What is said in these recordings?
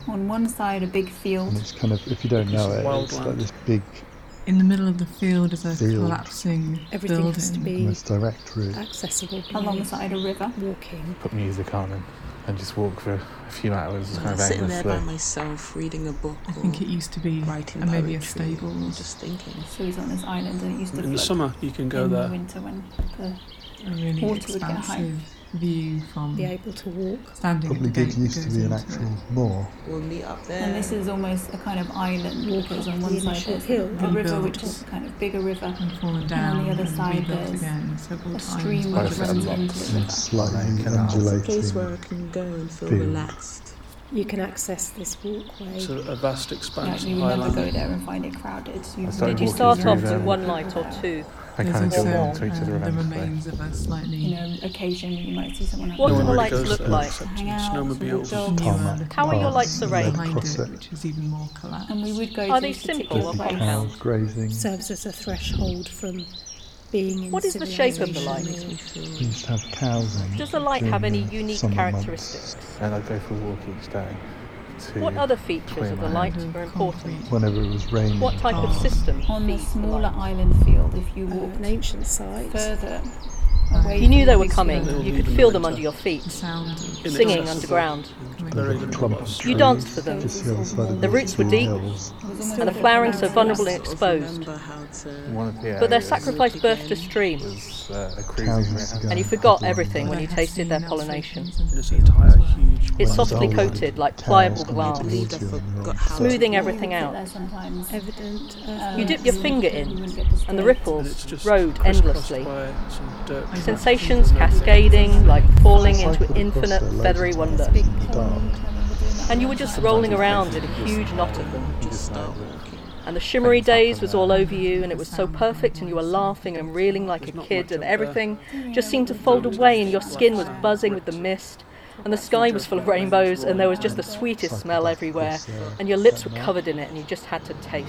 On one side, a big And field. it's kind of, if you don't know it, it's like this big In the middle of the field is a Field. collapsing Everything has to building. be most direct route. accessible by Alongside a river. walking. Put music on and just walk for a few hours kind of Sitting there by aimlessly. myself, reading a book. I think it used to be writing maybe a poetry, stable. just thinking. So he's on this island and it used to In the flood summer, you can go in there. the winter when the A really water would get high. expansive view from Be able to walk. standing Probably at the did gate used that to goes be an into actual it. moor. We'll meet up there. And this is almost a kind of island because on one The side initial there's hill the river, rebuilt. which is a kind of bigger river, And fallen and down on the other and side rebuilt there's again several a times. stream Both which have runs lots into the And river. slightly Like canals. a place undulating. where I can go and feel field. relaxed. You can access this walkway. It's a vast expanse Actually, of we never go highland. there and find it crowded. I started Did you walking start through off there. with one light or two? I There's kind of also go on to each other the eventually. remains of a slightly You know, occasionally you might see someone What No do one the really lights goes look there like? except hang out, snowmobiles. walk dogs. newer How are your lights paths arranged? behind across it, it. which is even more collapsed. And we would go Are to they this simple particular or There'd be place. cows grazing. Serves as a threshold from being in What is the shape of the civilization. light? We used to have cows in. Does the light have during any the unique summer months. characteristics? And I'd go for a walk each day. To What other features clear of the my light head. are important? Whenever it was raining. What type of Oh. system On the feeds the smaller light? island field, if you walked An ancient site. further Right. away You knew from they the were big coming. field, They'll You leave could in feel the them winter. under your feet, The sound of singing Inaccessible. underground. They're There's even a clump above of us. You trees danced for them. just the other side of The roots were two deep. hills. It was almost And the like flowering a so vulnerable and Sort of exposed. remember how to One of the But their areas sacrifice birthed a stream, was a cruising Thousands ground. ago. and you forgot Couple of everything when They you had tasted their seen pollination. Alsatians in the This fields entire as well. huge It's When softly old, coated like cows pliable come glass. towards believed I you and you're forgot on how foot. Smoothing You everything would sit out. there sometimes. Evident. You dip your finger You in, wouldn't get and the disturbed. And ripples it's just rode crisscrossed endlessly. by some dirt. Sensations cascading, like falling into Cycled across infinite there loads feathery of wonder. times Big in the dark. pond, and we were doing that And you all were the just time. rolling around in a huge knot of them. just start walking. And the shimmery days was all over you, and it was so perfect, and you were laughing and reeling like a kid, and everything just seemed to fold away, and your skin was buzzing with the mist, and the sky was full of rainbows, and there was just the sweetest smell everywhere, and your lips were covered in it, and you just had to taste.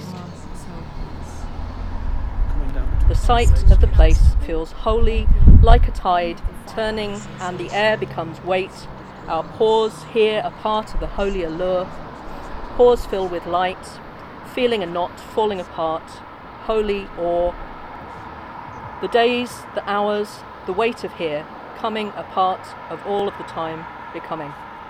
Coming down. The sight of the place feels holy, like a tide, turning, and the air becomes weight. Our pores here are part of the holy allure. Pores filled with light, feeling a knot falling apart, holy awe. The days, the hours, the weight of here, coming a part of all of the time, becoming.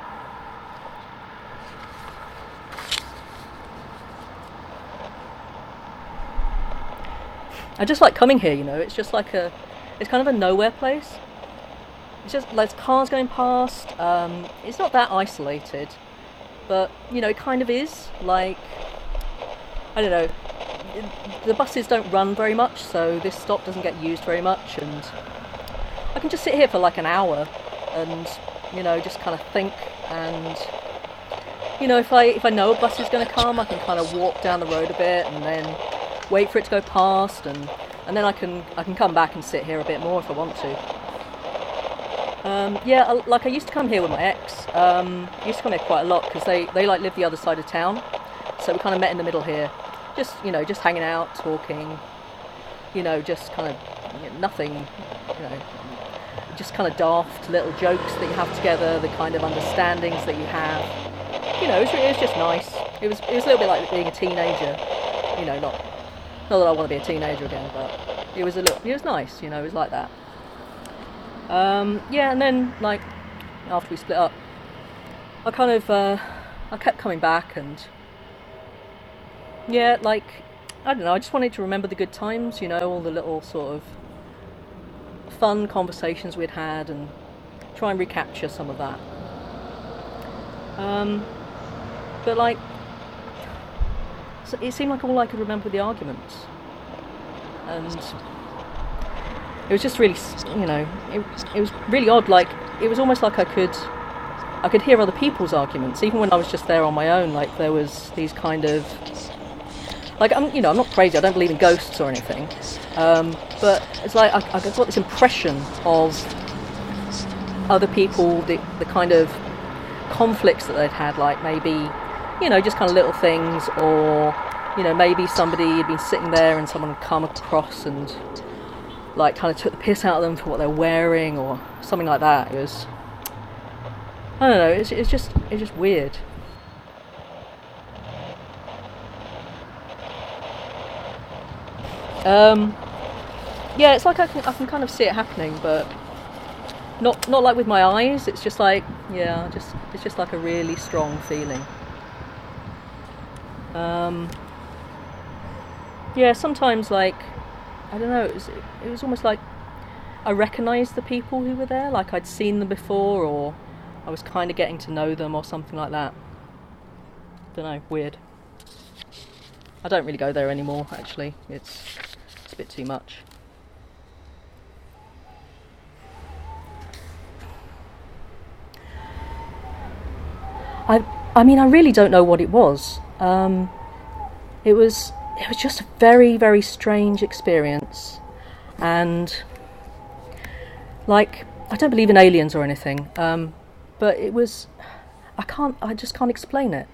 I just like coming here, you know, it's just like it's kind of a nowhere place. It's just, there's cars going past, it's not that isolated, but, you know, it kind of is, like, I don't know, the buses don't run very much, so this stop doesn't get used very much, and I can just sit here for like an hour, and, you know, just kind of think, and, you know, if I know a bus is going to come, I can kind of walk down the road a bit, and then wait for it to go past, and then I can come back and sit here a bit more if I want to. Yeah, like I used to come here with my ex. I used to come here quite a lot because they like live the other side of town, so we kind of met in the middle here, just hanging out, talking, just kind of nothing, just kind of daft little jokes that you have together, the kind of understandings that you have. It was just nice. It was a little bit like being a teenager. Not that I want to be a teenager again, but it was nice. It was like that. Yeah, and then like after we split up, I kind of I kept coming back, and yeah, like I don't know, I just wanted to remember the good times, all the little sort of fun conversations we'd had, and try and recapture some of that. But like, so it seemed like all I could remember were the arguments, and it was just really, it was really odd. Like, it was almost like I could hear other people's arguments, even when I was just there on my own. Like, there was these kind of, like, I'm not crazy. I don't believe in ghosts or anything, but it's like I got this impression of other people, the kind of conflicts that they'd had, like maybe, just kind of little things, or maybe somebody had been sitting there and someone had come across and like kind of took the piss out of them for what they're wearing or something like that. It was, I don't know, it's just weird. Yeah, it's like I can kind of see it happening, but not like with my eyes. It's just like, yeah, it's just like a really strong feeling. Yeah, sometimes, like, I don't know, it was almost like I recognised the people who were there, like I'd seen them before, or I was kind of getting to know them or something like that. Don't know, weird. I don't really go there anymore, actually. It's a bit too much. I mean, I really don't know what it was. It was just a very, very strange experience, and like, I don't believe in aliens or anything, but it was, I just can't explain it.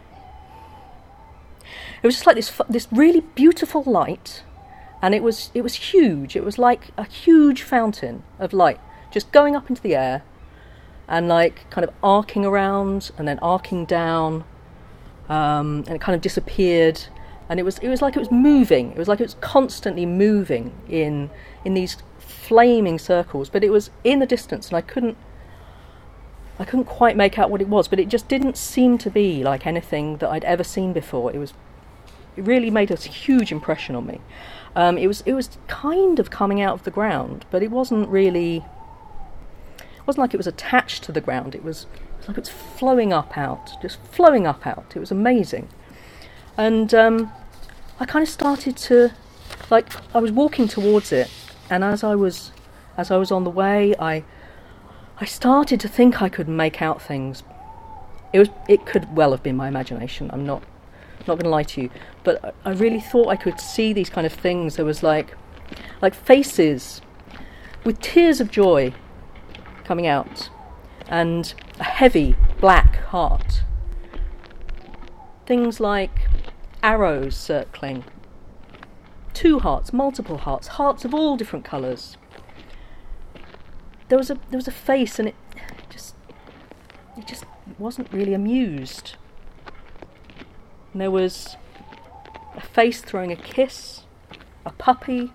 It was just like this really beautiful light, and it was huge. It was like a huge fountain of light just going up into the air, and like kind of arcing around and then arcing down, and it kind of disappeared, and it was like it was moving. It was like it was constantly moving in these flaming circles, but it was in the distance, and I couldn't quite make out what it was, but it just didn't seem to be like anything that I'd ever seen before. It really made a huge impression on me. It was kind of coming out of the ground, but it wasn't really. It wasn't like it was attached to the ground. It was like it was flowing up out, just flowing up out. It was amazing, and I kind of started to, like, I was walking towards it, and as I was on the way, I started to think I could make out things. It could well have been my imagination. I'm not going to lie to you, but I really thought I could see these kind of things. There was like faces with tears of joy coming out, and a heavy black heart. Things like arrows circling, 2 hearts, multiple hearts, hearts of all different colours. There was a face, and it just wasn't really amused. And there was a face throwing a kiss, a puppy,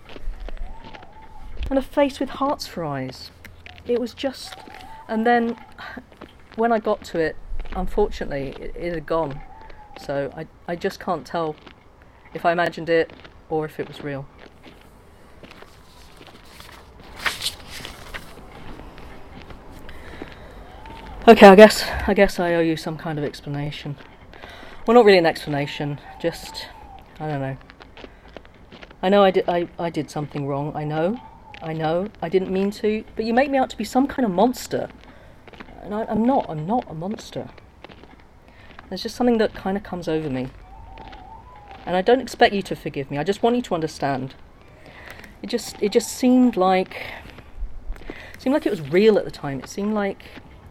and a face with hearts for eyes. It was just, and then when I got to it, unfortunately, it had gone. So I just can't tell if I imagined it or if it was real. Okay, I guess I owe you some kind of explanation. Well, not really an explanation, just, I don't know. I know I did something wrong, I know, I didn't mean to, but you make me out to be some kind of monster. And I'm not a monster. There's just something that kind of comes over me. And I don't expect you to forgive me, I just want you to understand. It just seemed like it was real at the time. It seemed like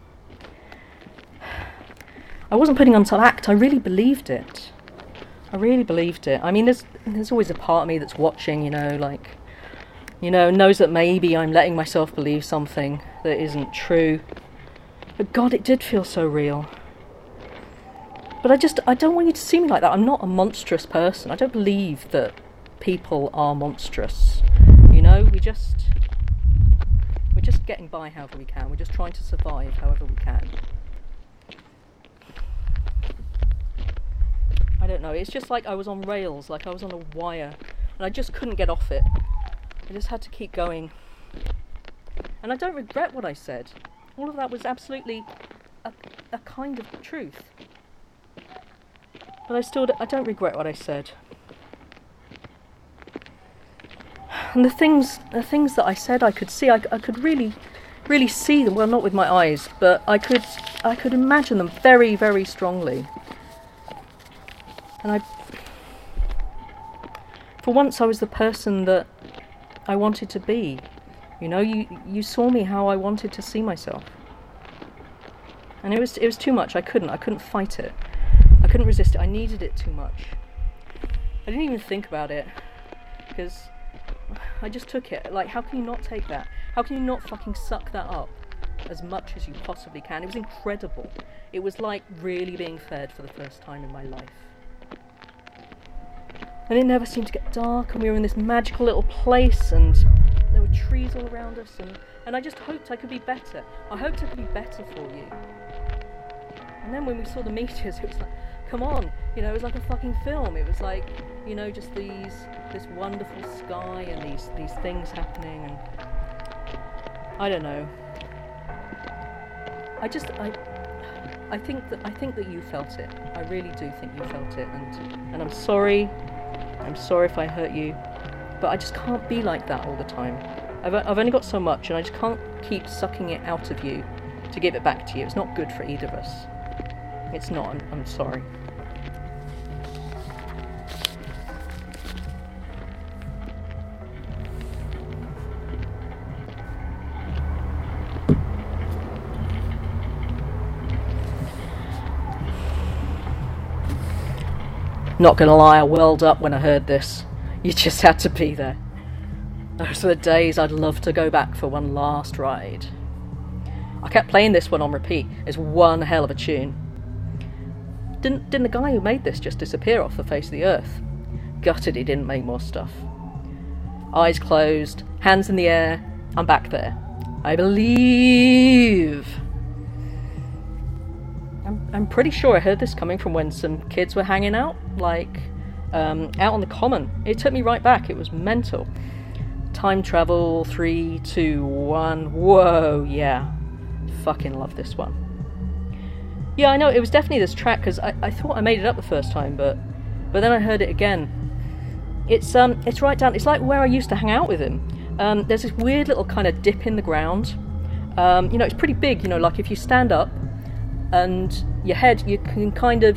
I wasn't putting on some act. I really believed it. I mean, there's always a part of me that's watching, knows that maybe I'm letting myself believe something that isn't true. But God, it did feel so real. But I don't want you to see me like that. I'm not a monstrous person. I don't believe that people are monstrous. We're just getting by however we can. We're just trying to survive however we can. I don't know, it's just like I was on rails, like I was on a wire, and I just couldn't get off it. I just had to keep going. And I don't regret what I said. All of that was absolutely a kind of truth. But I don't regret what I said. And the things that I said I could see, I could really, really see them, well, not with my eyes, but I could imagine them very, very strongly. And for once I was the person that I wanted to be. You saw me how I wanted to see myself. And it was too much. I couldn't fight it. I couldn't resist it. I needed it too much. I didn't even think about it, because I just took it. Like, how can you not take that? How can you not fucking suck that up as much as you possibly can? It was incredible. It was like really being fed for the first time in my life. and it never seemed to get dark, and we were in this magical little place, and there were trees all around us, and I just hoped I could be better. I hoped I could be better for you. And then when we saw the meteors, it was like, come on, you know, it was like a fucking film. It was like, you know, just this wonderful sky and these things happening, and I don't know. I think that you felt it. I really do think you felt it, and I'm sorry. I'm sorry if I hurt you, but I just can't be like that all the time. I've only got so much, and I just can't keep sucking it out of you to give it back to you. It's not good for either of us. It's not. I'm sorry. Not gonna lie, I welled up when I heard this. You just had to be there. Those are the days I'd love to go back for one last ride. I kept playing this one on repeat. It's one hell of a tune. Didn't the guy who made this just disappear off the face of the earth? Gutted he didn't make more stuff. Eyes closed, hands in the air, I'm back there. I believe. I'm pretty sure I heard this coming from when some kids were hanging out, like, out on the common. It took me right back. It was mental. Time travel, 3, 2, 1. Whoa, yeah. Fucking love this one. Yeah, I know, it was definitely this track, because I thought I made it up the first time, but then I heard it again. It's right down, it's like where I used to hang out with him. There's this weird little kind of dip in the ground. You know, it's pretty big, you know, like if you stand up, and your head, you can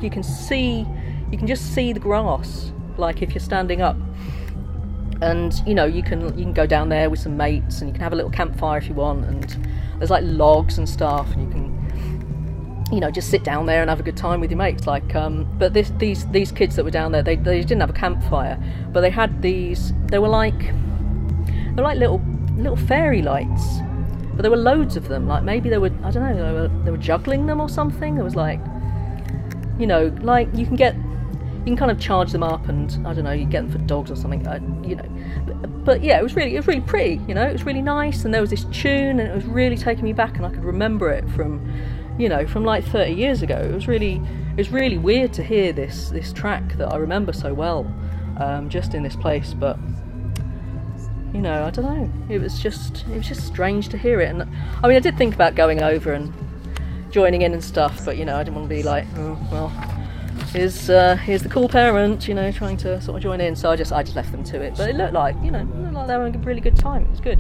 just see the grass, like if you're standing up. And you know, you can go down there with some mates, and you can have a little campfire if you want, and there's like logs and stuff, and you can, you know, just sit down there and have a good time with your mates. Like, but these kids that were down there, they didn't have a campfire, but they had these. They were like little fairy lights. But there were loads of them. Like maybe they were juggling them or something. There was like, you know, like you can kind of charge them up, and I don't know, you get them for dogs or something. You know, but yeah, it was really pretty. You know, it was really nice, and there was this tune, and it was really taking me back, and I could remember it from, you know, from like 30 years ago. It was really weird to hear this track that I remember so well, just in this place, but. You know, I don't know. It was just strange to hear it, and I mean, I did think about going over and joining in and stuff, but you know, I didn't want to be like, oh well, here's the cool parent, you know, trying to sort of join in. So I just left them to it. But it looked like, you know, they were having a really good time. It was good.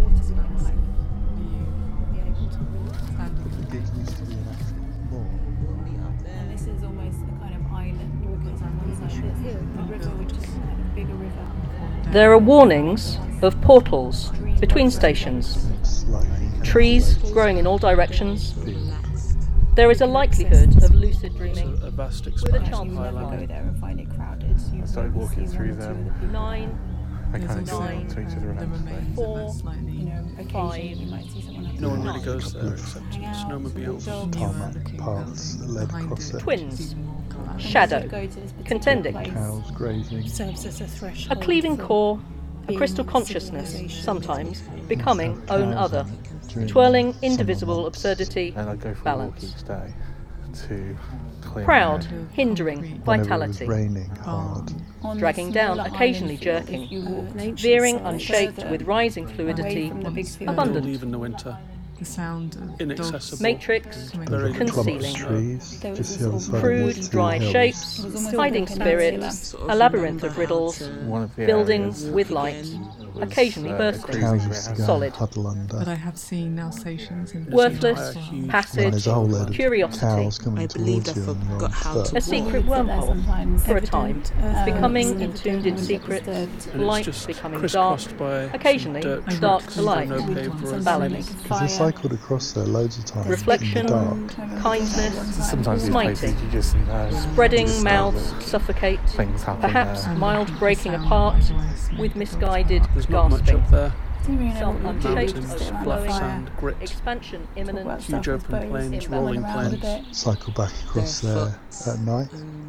The gig used to be an actual mall. And this is almost a kind of island, because on one side there's the river, which is like a bigger river. There are warnings of portals between stations, trees growing in all directions. There is a likelihood of lucid dreaming A vast with a expanse chance of You never highland. go there and find it crowded. You I started only walking see through one or two them. of the people. 9, I kind of There's a see sign, them to each other the around. remains Four, of a slightly You know, occasionally 5. you might see someone else. No one really Nine. goes there except Hang out, snowmobiles. dogs. Tarmac paths that led across it. Twins, And shadow, go to this particular contending. place. Cows grazing. Serves as a a threshold. cleaving for core, a being crystal in consciousness, civilization. sometimes becoming own Cows other, during twirling summer indivisible months. absurdity, And I go for a walk balance. each day to clear Proud, my head. hindering, Whenever vitality, it was raining hard. On dragging the down, smaller occasionally island field, jerking, if you walk veering side. unshaped further with rising away fluidity, from the big field. Don't abundant, leave in the winter. the sound of Inaccessible. dogs matrix, coming Very Over from clumps of concealing. trees, There was just this the other all side of crude, the two dry hills. shapes, It was almost hiding like a peninsula. spirits, Sort of a labyrinth remember of how riddles, to One of the buildings areas with walk light, again. was, occasionally a bursting. crazy Cows grey used to house. go Solid. huddle under. But I have seen Alsatians in the Worthless, Entire huge Well, passage, there's a whole load of curiosity, cows coming I believe towards I you on your forgot how foot. to a secret Sit there wormhole sometimes. for a time, becoming Evident, entombed in evident, secrets, disturbed. And it's light just becoming dark, crisscrossed by some occasionally dirt dark tracks to light, and no paved roads. Sometimes balance. they make a Because I fire. cycled across there loads of times Reflection, in the dark. kindness, Sometimes these smiting, places you just know. spreading you just mouths know that suffocate, things happen perhaps there. mild breaking apart, with misguided There's not much gasping, up there. Didn't really know some what we were unshaped, doing. Mountains, Sit around fluff, the fire. sand, grit, expansion imminent, Talk about huge stuff, I open suppose. plains, Inbound. rolling Run around a plains. bit. Cycle back across there barefoot at night. and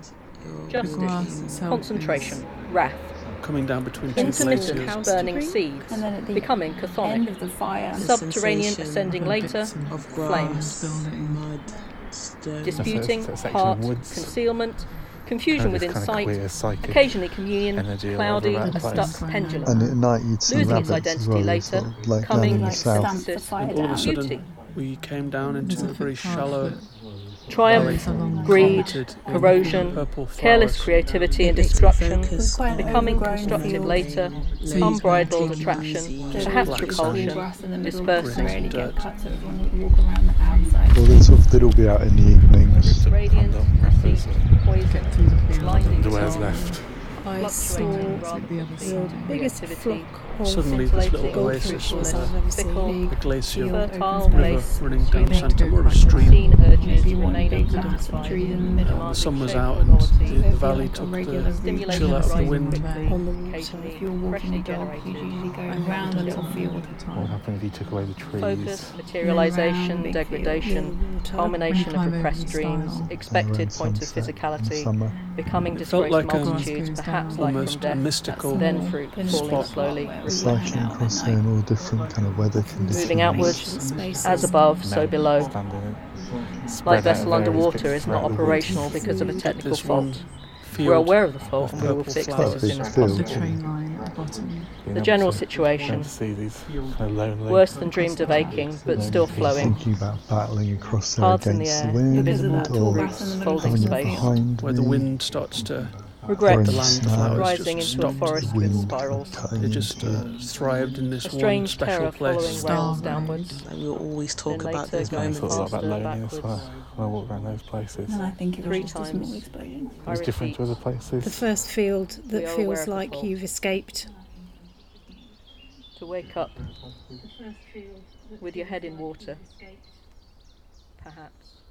You're Justice, grass itself concentration, wrath, Coming down between two intermittent glaciers. house burning debris, seeds, and then at the becoming end chthonic, of the fire, subterranean sensation ascending later, of flames, grass, mud, stone. disputing, That's a section heart, of woods. concealment, confusion Kind of within this kind of sight, queer psychic occasionally communion, energy all cloudy, over a that stuck place. pendulum, And at night you'd see losing its rabbits as identity well, later, sort of like down coming in the like south. stamp the fire And all of a down. sudden, Beauty. we came down into There's a a very footpath shallow, that triumph, along greed, carpeted in corrosion, purple careless flowers. creativity and It's destruction, focus Quite an becoming overgrown constructive field. later, Loads unbridled of attraction, There's perhaps black repulsion, sand. grass in the middle, dispersing, rarely get dirt. cut, so everyone would walk around the outside. Well, they'd all be out in the evenings. radiant, deceit, poison, blinding Underwear's charm, left. I saw fluctuating it's like the other the side. biggest Creativity. flock of Suddenly, this little Scintillating, oasis goldfinches was I've a ever fickle, seen. a glacial fertile river place, running down swimming, centre, or a Maybe stream. seen urges Maybe one remain big mass of unsatisfied, trees in the middle. The sun was shape out or and quality, the It'd be valley like a took regular the route. stimulation chill out of the rising wind. quickly, On the water. occasionally If you're walking freshly a dog, you generated, usually go I around the little field. What happened if you took away the trees? focus, materialisation, big degradation, water. culmination Climb of over repressed the dreams, stile. expected Around point of sunset in physicality, summer. becoming It felt disgraced like a- multitudes, Grass goes perhaps down. like from Almost a death, mystical then fruit Then falling spot. slowly, where we It's hang like out at crossing night. all different kind of weather conditions. moving outwards, Spaces. as above, so No, below. standing spread Light out vessel various underwater bits is not throughout the woods. operational because of a technical This one fault. field We're aware of the fault of and we will purple fix this flowers. as soon as Field. The possible. train line at the bottom. Being The able general to- situation, being able to see these kind of lonely, worse than dreams of aching, but still flowing. Thinking about battling across there Cards in the against air, the wind, invisible Because of that tall or grass in the middle of folding the coming space. behind where the me, wind starts to Regret, throwing the land snow, flowers rising just into a stopped. forest the with wind spirals. cutting They just into it. thrived in this A one strange special terror following place. Star rails downwards. Like we always talk Then about later those going I moments. thought a lot about faster, loneliness backwards. when I walk around those places. And I think it was 3 just a small times. explosion. It was different to other The places. first field We that are aware feels of the like fault. you've escaped. To wake up with your head in water, perhaps.